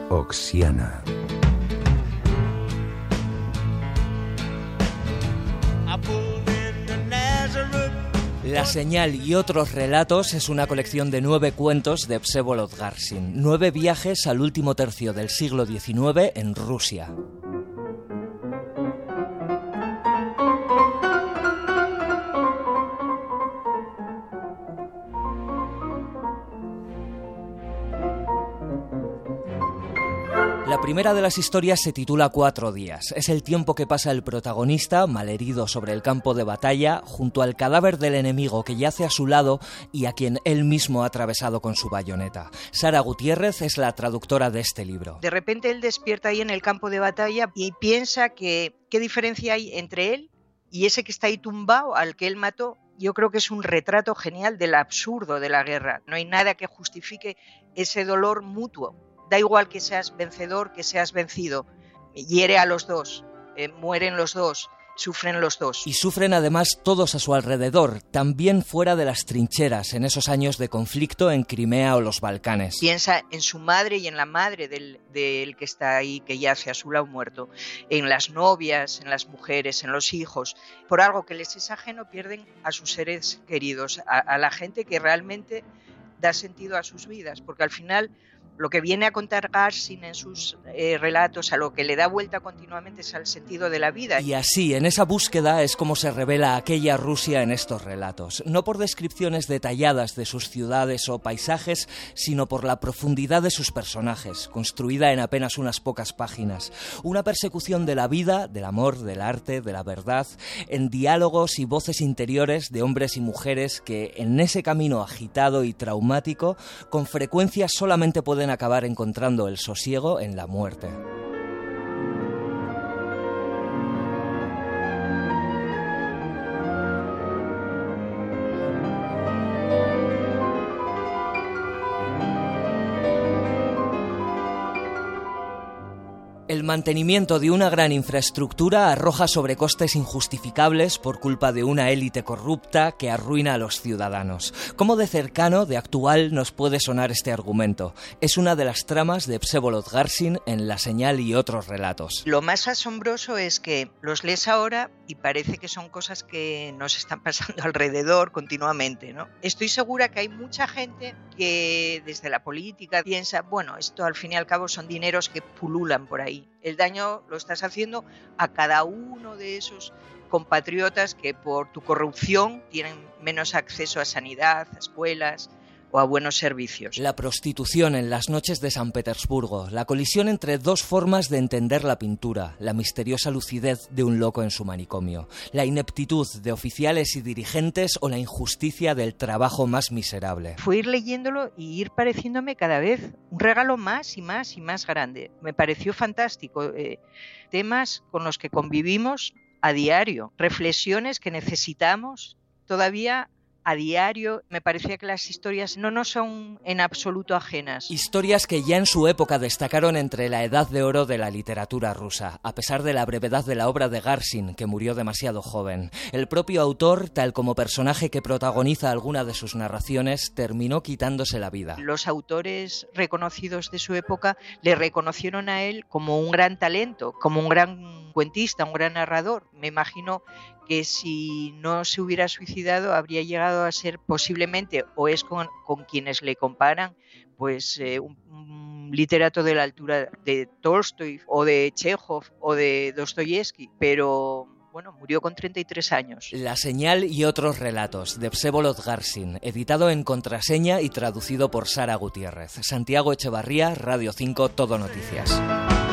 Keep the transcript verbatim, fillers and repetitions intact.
Oxiana. La señal y otros relatos es una colección de nueve cuentos de Vsevolod Garsin, nueve viajes al último tercio del siglo diecinueve en Rusia. La primera de las historias se titula Cuatro días. Es el tiempo que pasa el protagonista, malherido sobre el campo de batalla, junto al cadáver del enemigo que yace a su lado y a quien él mismo ha atravesado con su bayoneta. Sara Gutiérrez es la traductora de este libro. De repente él despierta ahí en el campo de batalla y piensa que qué diferencia hay entre él y ese que está ahí tumbado al que él mató. Yo creo que es un retrato genial del absurdo de la guerra. No hay nada que justifique ese dolor mutuo. Da igual que seas vencedor, que seas vencido. Hiere a los dos, eh, mueren los dos, sufren los dos. Y sufren además todos a su alrededor, también fuera de las trincheras, en esos años de conflicto en Crimea o los Balcanes. Piensa en su madre y en la madre del, del que está ahí, que yace a su lado muerto. En las novias, en las mujeres, en los hijos. Por algo que les es ajeno pierden a sus seres queridos, a, a la gente que realmente da sentido a sus vidas, porque al final lo que viene a contar Garsin en sus eh, relatos, a lo que le da vuelta continuamente, es al sentido de la vida. Y así, en esa búsqueda es como se revela aquella Rusia en estos relatos. No por descripciones detalladas de sus ciudades o paisajes, sino por la profundidad de sus personajes, construida en apenas unas pocas páginas. Una persecución de la vida, del amor, del arte, de la verdad, en diálogos y voces interiores de hombres y mujeres que, en ese camino agitado y traumático, con frecuencia solamente pueden acabar encontrando el sosiego en la muerte. El mantenimiento de una gran infraestructura arroja sobrecostes injustificables por culpa de una élite corrupta que arruina a los ciudadanos. ¿Cómo de cercano, de actual, nos puede sonar este argumento? Es una de las tramas de Vsevolod Garsin en La señal y otros relatos. Lo más asombroso es que los lees ahora y parece que son cosas que nos están pasando alrededor continuamente, ¿no? Estoy segura que hay mucha gente que desde la política piensa, bueno, esto al fin y al cabo son dineros que pululan por ahí. El daño lo estás haciendo a cada uno de esos compatriotas que por tu corrupción tienen menos acceso a sanidad, a escuelas o a buenos servicios. La prostitución en las noches de San Petersburgo, la colisión entre dos formas de entender la pintura, la misteriosa lucidez de un loco en su manicomio, la ineptitud de oficiales y dirigentes o la injusticia del trabajo más miserable. Fue ir leyéndolo y ir pareciéndome cada vez un regalo más y más y más grande. Me pareció fantástico. Eh, temas con los que convivimos a diario, reflexiones que necesitamos todavía a diario. Me parecía que las historias no nos son en absoluto ajenas. Historias que ya en su época destacaron entre la edad de oro de la literatura rusa, a pesar de la brevedad de la obra de Garsin, que murió demasiado joven. El propio autor, tal como personaje que protagoniza alguna de sus narraciones, terminó quitándose la vida. Los autores reconocidos de su época le reconocieron a él como un gran talento, como un gran cuentista, un gran narrador. Me imagino que si no se hubiera suicidado habría llegado a ser posiblemente, o es con, con quienes le comparan, pues eh, un, un literato de la altura de Tolstoy o de Chekhov o de Dostoyevsky, pero bueno, murió con treinta y tres años. La señal y otros relatos de Vsevolod Garsin, editado en Contraseña y traducido por Sara Gutiérrez. Santiago Echevarría, Radio cinco, Todo Noticias.